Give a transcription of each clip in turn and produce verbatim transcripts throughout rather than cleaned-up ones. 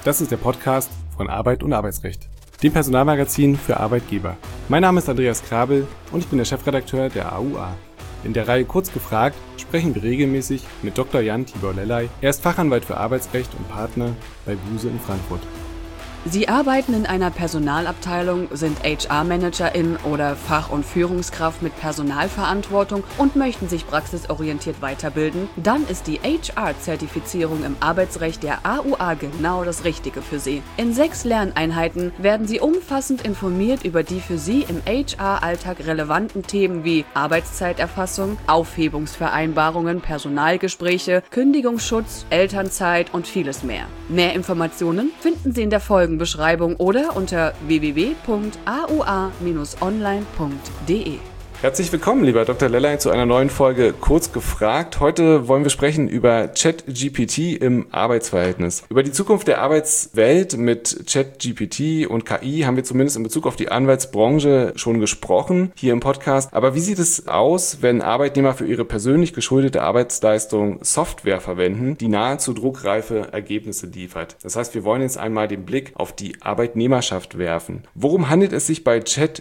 Das ist der Podcast von Arbeit und Arbeitsrecht, dem Personalmagazin für Arbeitgeber. Mein Name ist Andreas Krabel und ich bin der Chefredakteur der A U A. In der Reihe Kurz gefragt sprechen wir regelmäßig mit Doktor Jan Tibor Lellay. Er ist Fachanwalt für Arbeitsrecht und Partner bei Buse in Frankfurt. Sie arbeiten in einer Personalabteilung, sind H R-Managerin oder Fach- und Führungskraft mit Personalverantwortung und möchten sich praxisorientiert weiterbilden? Dann ist die H R-Zertifizierung im Arbeitsrecht der A U A genau das Richtige für Sie. In sechs Lerneinheiten werden Sie umfassend informiert über die für Sie im H R-Alltag relevanten Themen wie Arbeitszeiterfassung, Aufhebungsvereinbarungen, Personalgespräche, Kündigungsschutz, Elternzeit und vieles mehr. Mehr Informationen finden Sie in der Folge Beschreibung oder unter w w w punkt a u a dash online punkt d e. Herzlich willkommen, lieber Doktor Lellay, zu einer neuen Folge Kurz gefragt. Heute wollen wir sprechen über ChatGPT im Arbeitsverhältnis. Über die Zukunft der Arbeitswelt mit ChatGPT und K I haben wir zumindest in Bezug auf die Anwaltsbranche schon gesprochen, hier im Podcast. Aber wie sieht es aus, wenn Arbeitnehmer für ihre persönlich geschuldete Arbeitsleistung Software verwenden, die nahezu druckreife Ergebnisse liefert? Das heißt, wir wollen jetzt einmal den Blick auf die Arbeitnehmerschaft werfen. Worum handelt es sich bei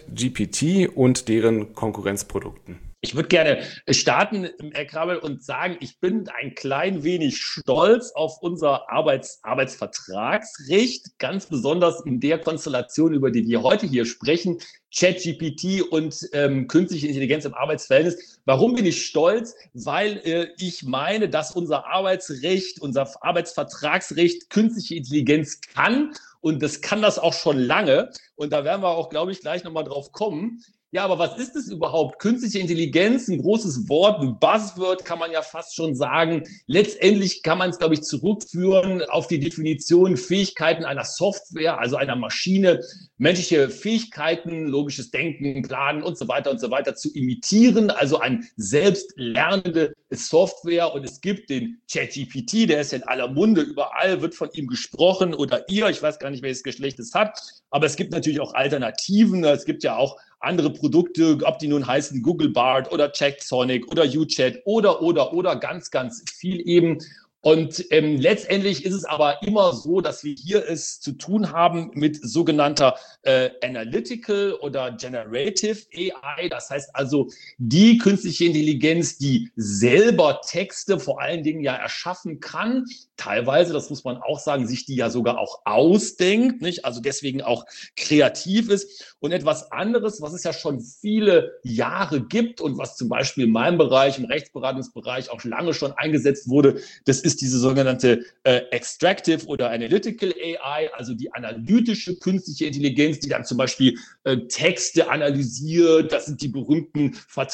ChatGPT und deren Konkurrenz? Produkten. Ich würde gerne starten, Herr Krabel, und sagen, ich bin ein klein wenig stolz auf unser Arbeits- Arbeitsvertragsrecht, ganz besonders in der Konstellation, über die wir heute hier sprechen, ChatGPT und ähm, künstliche Intelligenz im Arbeitsverhältnis. Warum bin ich stolz? Weil äh, ich meine, dass unser Arbeitsrecht, unser Arbeitsvertragsrecht künstliche Intelligenz kann, und das kann das auch schon lange. Und da werden wir auch, glaube ich, gleich nochmal drauf kommen. Ja, aber was ist es überhaupt? Künstliche Intelligenz, ein großes Wort, ein Buzzword kann man ja fast schon sagen. Letztendlich kann man es, glaube ich, zurückführen auf die Definition Fähigkeiten einer Software, also einer Maschine, menschliche Fähigkeiten, logisches Denken, Planen und so weiter und so weiter zu imitieren, also eine selbstlernende Software. Und es gibt den ChatGPT, der ist ja in aller Munde, überall wird von ihm gesprochen oder ihr, ich weiß gar nicht, welches Geschlecht es hat, aber es gibt natürlich auch Alternativen, es gibt ja auch andere Produkte, ob die nun heißen Google Bard oder ChatSonic oder UChat oder, oder, oder ganz, ganz viel eben. Und ähm, letztendlich ist es aber immer so, dass wir hier es zu tun haben mit sogenannter äh, Analytical oder Generative A I. Das heißt also die künstliche Intelligenz, die selber Texte vor allen Dingen ja erschaffen kann, teilweise, das muss man auch sagen, sich die ja sogar auch ausdenkt, nicht? Also deswegen auch kreativ ist. Und etwas anderes, was es ja schon viele Jahre gibt und was zum Beispiel in meinem Bereich, im Rechtsberatungsbereich auch lange schon eingesetzt wurde, das ist diese sogenannte äh, Extractive oder Analytical A I, also die analytische künstliche Intelligenz, die dann zum Beispiel äh, Texte analysiert. Das sind die berühmten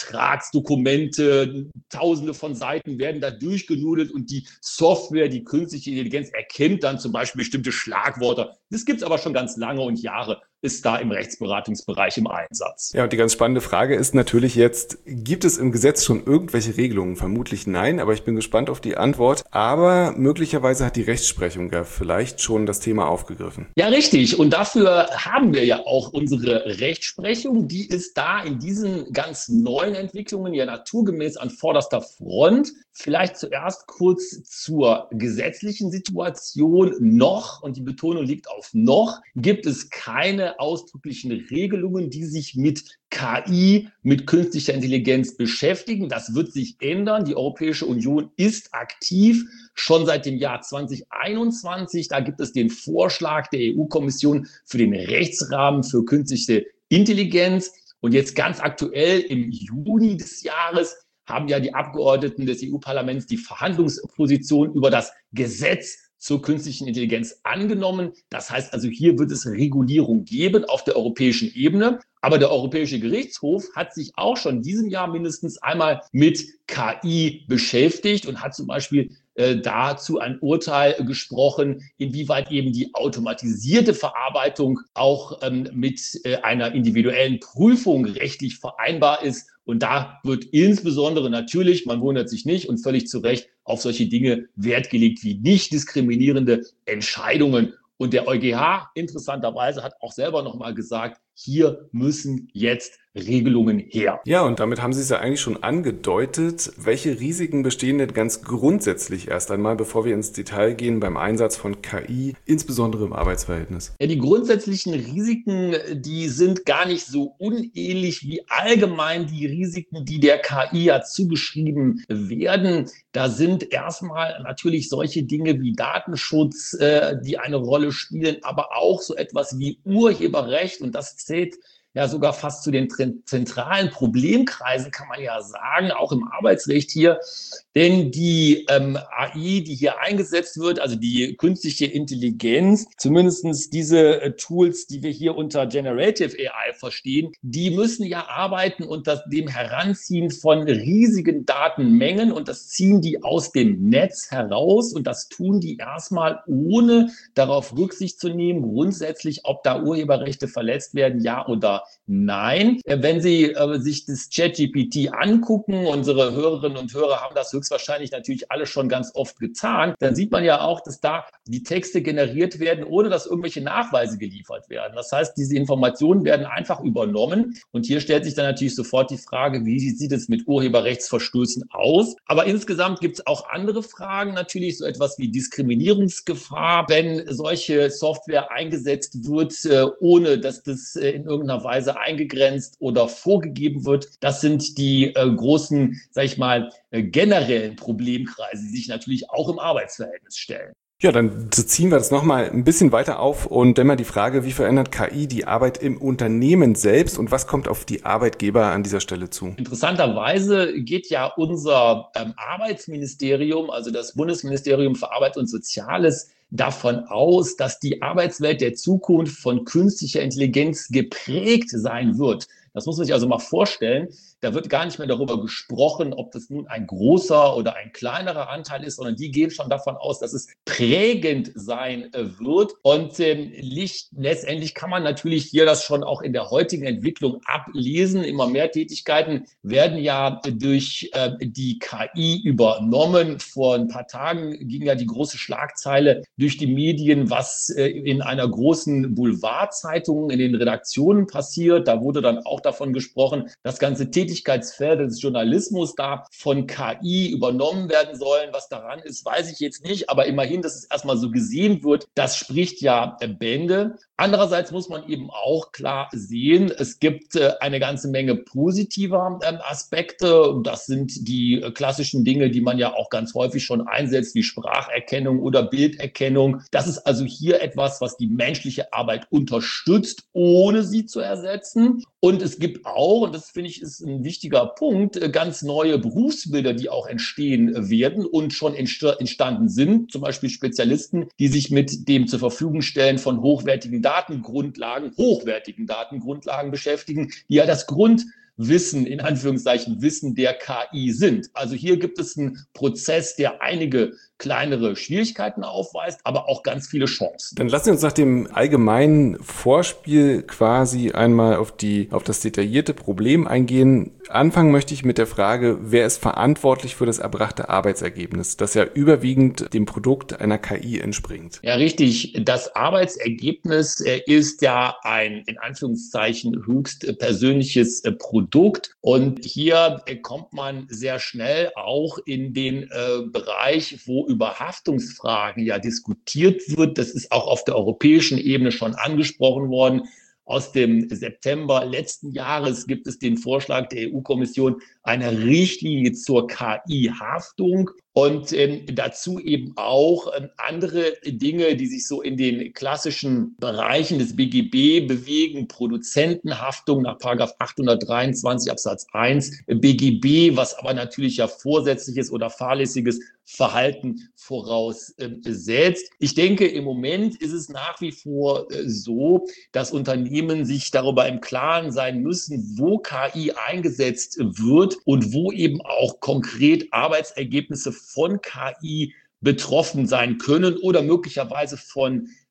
Vertragsdokumente, tausende von Seiten werden da durchgenudelt und die Software, die künstliche Intelligenz erkennt dann zum Beispiel bestimmte Schlagwörter. Das gibt es aber schon ganz lange und Jahre, ist da im Rechtsberatungsbereich im Einsatz. Ja, und die ganz spannende Frage ist natürlich jetzt, gibt es im Gesetz schon irgendwelche Regelungen? Vermutlich nein, aber ich bin gespannt auf die Antwort. Aber möglicherweise hat die Rechtsprechung ja vielleicht schon das Thema aufgegriffen. Ja, richtig. Und dafür haben wir ja auch unsere Rechtsprechung. Die ist da in diesen ganz neuen Entwicklungen ja naturgemäß an vorderster Front. Vielleicht zuerst kurz zur gesetzlichen Situation. Noch, und die Betonung liegt auf noch, gibt es keine ausdrücklichen Regelungen, die sich mit K I, mit künstlicher Intelligenz beschäftigen. Das wird sich ändern. Die Europäische Union ist aktiv, schon seit dem Jahr zwanzig einundzwanzig. Da gibt es den Vorschlag der E U-Kommission für den Rechtsrahmen für künstliche Intelligenz. Und jetzt ganz aktuell im Juni des Jahres haben ja die Abgeordneten des E U-Parlaments die Verhandlungsposition über das Gesetz zur künstlichen Intelligenz angenommen. Das heißt also, hier wird es Regulierung geben auf der europäischen Ebene. Aber der Europäische Gerichtshof hat sich auch schon in diesem Jahr mindestens einmal mit K I beschäftigt und hat zum Beispiel äh, dazu ein Urteil gesprochen, inwieweit eben die automatisierte Verarbeitung auch ähm, mit äh, einer individuellen Prüfung rechtlich vereinbar ist. Und da wird insbesondere natürlich, man wundert sich nicht und völlig zu Recht, auf solche Dinge Wert gelegt wie nicht diskriminierende Entscheidungen. Und der EuGH interessanterweise hat auch selber nochmal gesagt, hier müssen jetzt Regelungen her. Ja, und damit haben Sie es ja eigentlich schon angedeutet. Welche Risiken bestehen denn ganz grundsätzlich erst einmal, bevor wir ins Detail gehen, beim Einsatz von K I, insbesondere im Arbeitsverhältnis? Ja, die grundsätzlichen Risiken, die sind gar nicht so unähnlich wie allgemein die Risiken, die der K I ja zugeschrieben werden. Da sind erstmal natürlich solche Dinge wie Datenschutz, äh, die eine Rolle spielen, aber auch so etwas wie Urheberrecht, und das zählt ja sogar fast zu den zentralen Problemkreisen, kann man ja sagen, auch im Arbeitsrecht hier. Denn die ähm, A I, die hier eingesetzt wird, also die künstliche Intelligenz, zumindest diese äh, Tools, die wir hier unter Generative A I verstehen, die müssen ja arbeiten unter dem Heranziehen von riesigen Datenmengen, und das ziehen die aus dem Netz heraus, und das tun die erstmal ohne darauf Rücksicht zu nehmen, grundsätzlich, ob da Urheberrechte verletzt werden, ja oder nein. Wenn Sie äh, sich das ChatGPT angucken, unsere Hörerinnen und Hörer haben das höchstwahrscheinlich natürlich alle schon ganz oft getan, dann sieht man ja auch, dass da die Texte generiert werden, ohne dass irgendwelche Nachweise geliefert werden. Das heißt, diese Informationen werden einfach übernommen, und hier stellt sich dann natürlich sofort die Frage, wie sieht es mit Urheberrechtsverstößen aus? Aber insgesamt gibt es auch andere Fragen, natürlich so etwas wie Diskriminierungsgefahr, wenn solche Software eingesetzt wird, äh, ohne dass das äh, in irgendeiner Weise eingegrenzt oder vorgegeben wird. Das sind die äh, großen, sag ich mal, äh, generellen Problemkreise, die sich natürlich auch im Arbeitsverhältnis stellen. Ja, dann ziehen wir das nochmal ein bisschen weiter auf und dann mal die Frage, wie verändert K I die Arbeit im Unternehmen selbst und was kommt auf die Arbeitgeber an dieser Stelle zu? Interessanterweise geht ja unser ähm, Arbeitsministerium, also das Bundesministerium für Arbeit und Soziales, davon aus, dass die Arbeitswelt der Zukunft von künstlicher Intelligenz geprägt sein wird. Das muss man sich also mal vorstellen. Da wird gar nicht mehr darüber gesprochen, ob das nun ein großer oder ein kleinerer Anteil ist, sondern die gehen schon davon aus, dass es prägend sein wird. Und ähm, letztendlich kann man natürlich hier das schon auch in der heutigen Entwicklung ablesen. Immer mehr Tätigkeiten werden ja durch äh, die K I übernommen. Vor ein paar Tagen ging ja die große Schlagzeile durch die Medien, was äh, in einer großen Boulevardzeitung in den Redaktionen passiert. Da wurde dann auch davon gesprochen, dass ganze Tätigkeitsfelder des Journalismus da von K I übernommen werden sollen. Was daran ist, weiß ich jetzt nicht, aber immerhin, dass es erstmal so gesehen wird, das spricht ja Bände. Andererseits muss man eben auch klar sehen, es gibt äh, eine ganze Menge positiver ähm, Aspekte. Das sind die äh, klassischen Dinge, die man ja auch ganz häufig schon einsetzt, wie Spracherkennung oder Bilderkennung. Das ist also hier etwas, was die menschliche Arbeit unterstützt, ohne sie zu ersetzen. Und es gibt auch, und das finde ich ist ein wichtiger Punkt, äh, ganz neue Berufsbilder, die auch entstehen werden und schon entst- entstanden sind. Zum Beispiel Spezialisten, die sich mit dem zur Verfügung stellen von hochwertigen Datengrundlagen, hochwertigen Datengrundlagen beschäftigen, die ja das Grundwissen, in Anführungszeichen Wissen der K I sind. Also hier gibt es einen Prozess, der einige kleinere Schwierigkeiten aufweist, aber auch ganz viele Chancen. Dann lassen wir uns nach dem allgemeinen Vorspiel quasi einmal auf die, auf das detaillierte Problem eingehen. Anfangen möchte ich mit der Frage, wer ist verantwortlich für das erbrachte Arbeitsergebnis, das ja überwiegend dem Produkt einer K I entspringt? Ja, richtig. Das Arbeitsergebnis äh, ist ja ein, in Anführungszeichen, höchst persönliches äh, Produkt. Und hier äh, kommt man sehr schnell auch in den äh, Bereich, wo über Haftungsfragen ja diskutiert wird. Das ist auch auf der europäischen Ebene schon angesprochen worden. Aus dem September letzten Jahres gibt es den Vorschlag der E U-Kommission einer Richtlinie zur K I-Haftung und ähm, dazu eben auch ähm, andere Dinge, die sich so in den klassischen Bereichen des B G B bewegen. Produzentenhaftung nach Paragraph achthundertdreiundzwanzig Absatz eins B G B, was aber natürlich ja vorsätzliches oder fahrlässiges Verhalten voraussetzt. Ich denke, im Moment ist es nach wie vor äh, so, dass Unternehmen sich darüber im Klaren sein müssen, wo K I eingesetzt wird und wo eben auch konkret Arbeitsergebnisse von K I betroffen sein können oder möglicherweise von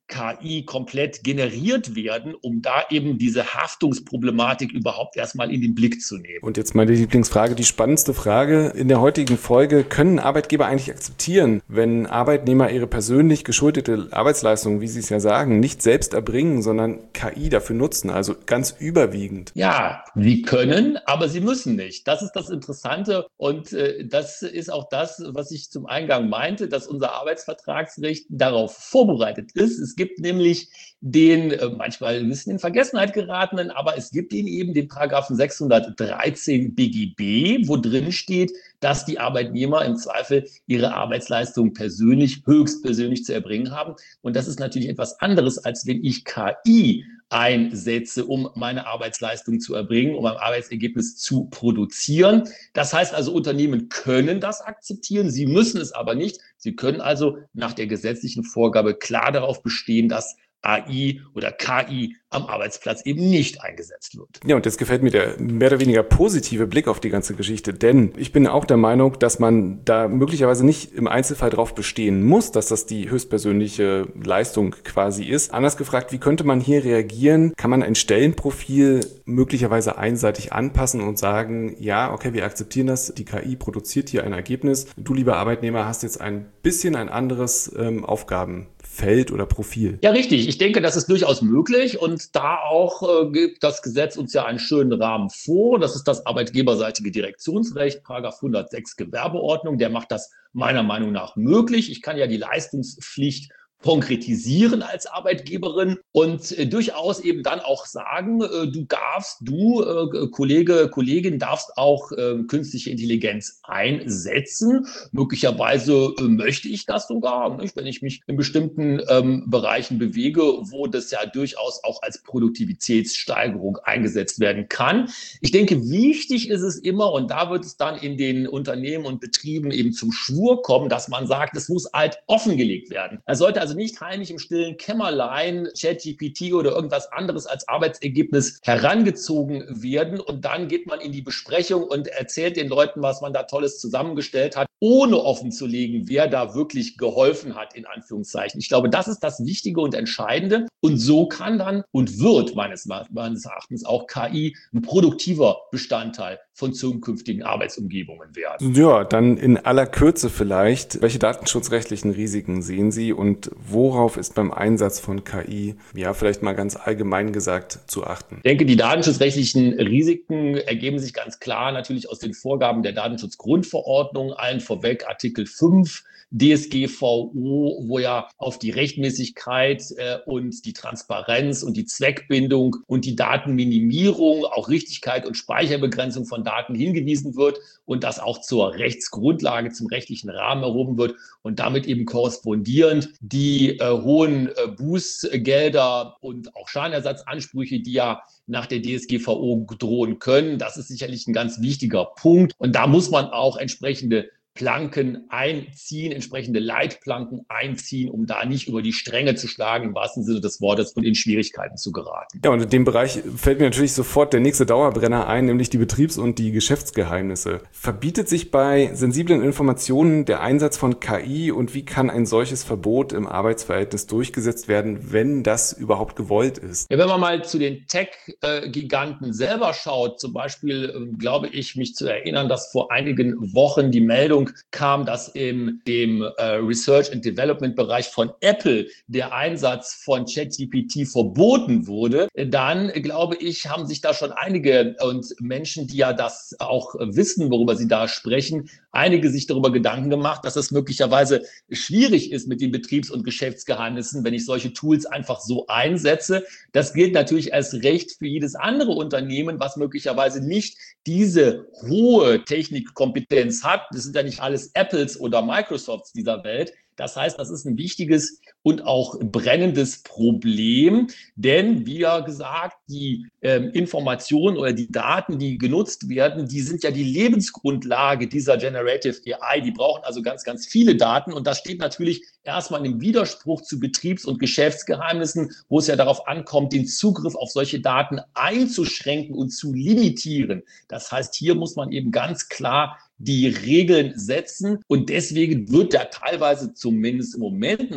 K I komplett generiert werden, um da eben diese Haftungsproblematik überhaupt erstmal in den Blick zu nehmen. Und jetzt meine Lieblingsfrage, die spannendste Frage in der heutigen Folge: Können Arbeitgeber eigentlich akzeptieren, wenn Arbeitnehmer ihre persönlich geschuldete Arbeitsleistung, wie Sie es ja sagen, nicht selbst erbringen, sondern K I dafür nutzen, also ganz überwiegend? Ja, sie können, aber sie müssen nicht. Das ist das Interessante und äh, das ist auch das, was ich zum Eingang meinte, dass unser Arbeitsvertragsrecht darauf vorbereitet ist. Es gibt nämlich den äh, manchmal ein bisschen in Vergessenheit geratenen, aber es gibt ihn eben, den Paragraphen sechshundertdreizehn B G B, wo drin steht, dass die Arbeitnehmer im Zweifel ihre Arbeitsleistung persönlich, höchstpersönlich zu erbringen haben. Und das ist natürlich etwas anderes, als wenn ich K I einsetze, um meine Arbeitsleistung zu erbringen, um ein Arbeitsergebnis zu produzieren. Das heißt also, Unternehmen können das akzeptieren, sie müssen es aber nicht. Sie können also nach der gesetzlichen Vorgabe klar darauf bestehen, dass A I oder K I am Arbeitsplatz eben nicht eingesetzt wird. Ja, und jetzt gefällt mir der mehr oder weniger positive Blick auf die ganze Geschichte, denn ich bin auch der Meinung, dass man da möglicherweise nicht im Einzelfall darauf bestehen muss, dass das die höchstpersönliche Leistung quasi ist. Anders gefragt, wie könnte man hier reagieren? Kann man ein Stellenprofil möglicherweise einseitig anpassen und sagen, ja, okay, wir akzeptieren das, die K I produziert hier ein Ergebnis. Du, lieber Arbeitnehmer, hast jetzt ein bisschen ein anderes ähm, Aufgabenfeld oder Profil. Ja, richtig. Ich denke, das ist durchaus möglich und da auch äh, gibt das Gesetz uns ja einen schönen Rahmen vor. Das ist das arbeitgeberseitige Direktionsrecht, Paragraph hundertsechs Gewerbeordnung. Der macht das meiner Meinung nach möglich. Ich kann ja die Leistungspflicht konkretisieren als Arbeitgeberin und äh, durchaus eben dann auch sagen, äh, du darfst, du äh, Kollege, Kollegin darfst auch äh, künstliche Intelligenz einsetzen. Möglicherweise äh, möchte ich das sogar, nicht? Wenn ich mich in bestimmten ähm, Bereichen bewege, wo das ja durchaus auch als Produktivitätssteigerung eingesetzt werden kann. Ich denke, wichtig ist es immer, und da wird es dann in den Unternehmen und Betrieben eben zum Schwur kommen, dass man sagt, es muss halt offengelegt werden. Er sollte also nicht heimlich im stillen Kämmerlein ChatGPT oder irgendwas anderes als Arbeitsergebnis herangezogen werden und dann geht man in die Besprechung und erzählt den Leuten, was man da Tolles zusammengestellt hat, ohne offenzulegen, wer da wirklich geholfen hat, in Anführungszeichen. Ich glaube, das ist das Wichtige und Entscheidende und so kann dann und wird meines, meines Erachtens auch K I ein produktiver Bestandteil von zukünftigen Arbeitsumgebungen werden. Ja, dann in aller Kürze vielleicht, welche datenschutzrechtlichen Risiken sehen Sie und worauf ist beim Einsatz von K I, ja, vielleicht mal ganz allgemein gesagt, zu achten? Ich denke, die datenschutzrechtlichen Risiken ergeben sich ganz klar natürlich aus den Vorgaben der Datenschutzgrundverordnung, allen vorweg Artikel fünf D S G V O, wo ja auf die Rechtmäßigkeit äh, und die Transparenz und die Zweckbindung und die Datenminimierung, auch Richtigkeit und Speicherbegrenzung von Daten hingewiesen wird und das auch zur Rechtsgrundlage, zum rechtlichen Rahmen erhoben wird und damit eben korrespondierend die äh, hohen äh, Bußgelder und auch Schadenersatzansprüche, die ja nach der D S G V O drohen können. Das ist sicherlich ein ganz wichtiger Punkt und da muss man auch entsprechende Planken einziehen, entsprechende Leitplanken einziehen, um da nicht über die Stränge zu schlagen, im wahrsten Sinne des Wortes, und in Schwierigkeiten zu geraten. Ja, und in dem Bereich fällt mir natürlich sofort der nächste Dauerbrenner ein, nämlich die Betriebs- und die Geschäftsgeheimnisse. Verbietet sich bei sensiblen Informationen der Einsatz von K I und wie kann ein solches Verbot im Arbeitsverhältnis durchgesetzt werden, wenn das überhaupt gewollt ist? Ja, wenn man mal zu den Tech-Giganten selber schaut, zum Beispiel glaube ich, mich zu erinnern, dass vor einigen Wochen die Meldung kam, dass in dem äh, Research and Development Bereich von Apple der Einsatz von ChatGPT verboten wurde, dann glaube ich, haben sich da schon einige und Menschen, die ja das auch wissen, worüber sie da sprechen, einige sich darüber Gedanken gemacht, dass es möglicherweise schwierig ist mit den Betriebs- und Geschäftsgeheimnissen, wenn ich solche Tools einfach so einsetze. Das gilt natürlich erst recht für jedes andere Unternehmen, was möglicherweise nicht diese hohe Technikkompetenz hat. Das sind ja nicht alles Apples oder Microsofts dieser Welt. Das heißt, das ist ein wichtiges und auch brennendes Problem, denn wie ja gesagt, die ähm, Informationen oder die Daten, die genutzt werden, die sind ja die Lebensgrundlage dieser Generative A I. Die brauchen also ganz, ganz viele Daten und das steht natürlich erstmal im Widerspruch zu Betriebs- und Geschäftsgeheimnissen, wo es ja darauf ankommt, den Zugriff auf solche Daten einzuschränken und zu limitieren. Das heißt, hier muss man eben ganz klar die Regeln setzen und deswegen wird da teilweise zumindest im Moment noch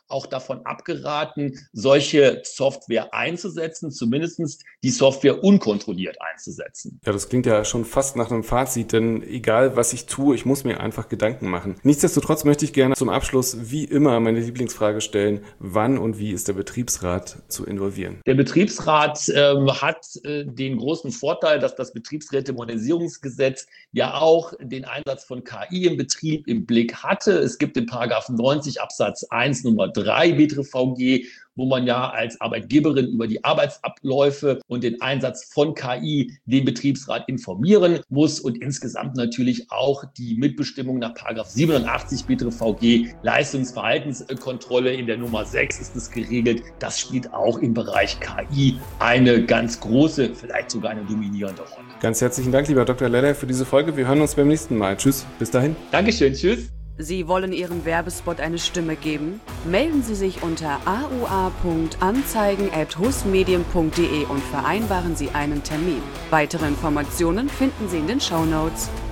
auch davon abgeraten, solche Software einzusetzen, zumindest die Software unkontrolliert einzusetzen. Ja, das klingt ja schon fast nach einem Fazit, denn egal was ich tue, ich muss mir einfach Gedanken machen. Nichtsdestotrotz möchte ich gerne zum Abschluss wie immer meine Lieblingsfrage stellen: Wann und wie ist der Betriebsrat zu involvieren? Der Betriebsrat ähm, hat äh, den großen Vorteil, dass das Betriebsräte-Modernisierungsgesetz ja auch den Einsatz von K I im Betrieb im Blick hatte. Es gibt den Paragraphen neunzig Absatz eins Nummer drei B T R V G, wo man ja als Arbeitgeberin über die Arbeitsabläufe und den Einsatz von K I den Betriebsrat informieren muss und insgesamt natürlich auch die Mitbestimmung nach Paragraph siebenundachtzig B T R V G, Leistungsverhaltenskontrolle in der Nummer sechs ist es geregelt. Das spielt auch im Bereich K I eine ganz große, vielleicht sogar eine dominierende Rolle. Ganz herzlichen Dank, lieber Doktor Lellay, für diese Folge. Wir hören uns beim nächsten Mal. Tschüss, bis dahin. Dankeschön, tschüss. Sie wollen Ihrem Werbespot eine Stimme geben? Melden Sie sich unter a u a punkt anzeigen at husmedien punkt de und vereinbaren Sie einen Termin. Weitere Informationen finden Sie in den Shownotes.